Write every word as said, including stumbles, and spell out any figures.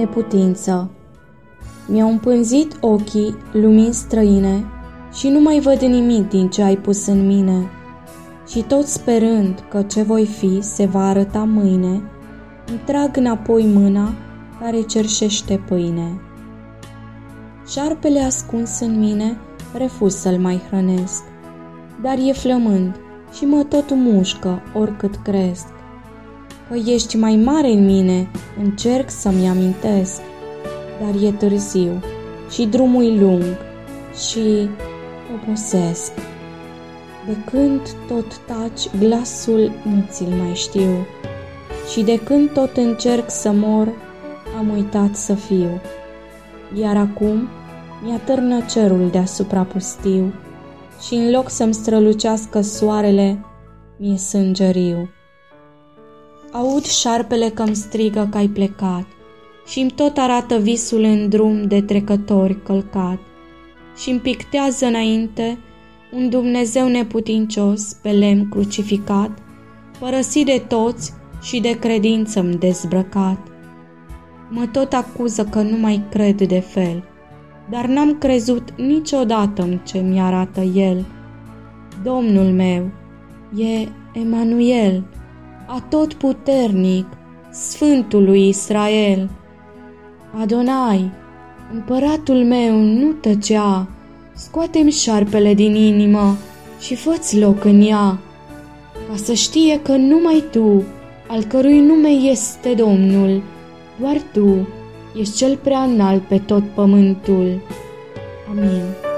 neputință. Mi-au împânzit ochii lumini străine și nu mai văd nimic din ce ai pus în mine. Și tot sperând că ce voi fi se va arăta mâine, îmi trag înapoi mâna care cerșește pâine. Șarpele ascuns în mine refuz să-l mai hrănesc, dar e flămând și mă tot mușcă oricât cresc. Că ești mai mare în mine, încerc să-mi amintesc, dar e târziu și drumul lung și obosesc. De când tot taci, glasul nu ți-l mai știu, și de când tot încerc să mor, am uitat să fiu. Iar acum mi-atârnă cerul deasupra pustiu și în loc să-mi strălucească soarele, mi-e sângeriu. Aud șarpele că-mi strigă că ai plecat și-mi tot arată visul în drum de trecători călcat și-mi pictează înainte un Dumnezeu neputincios pe lemn crucificat, părăsit de toți și de credință-mi dezbrăcat. Mă tot acuză că nu mai cred de fel, dar n-am crezut niciodată în ce mi-arată El. Domnul meu e Emanuel, atotputernic, Sfântul lui Israel. Adonai, împăratul meu, nu tăcea, scoate-mi șarpele din inimă și fă-ți loc în ea, ca să știe că numai Tu, al cărui nume este Domnul, doar Tu ești cel prea înalt pe tot pământul. Amin.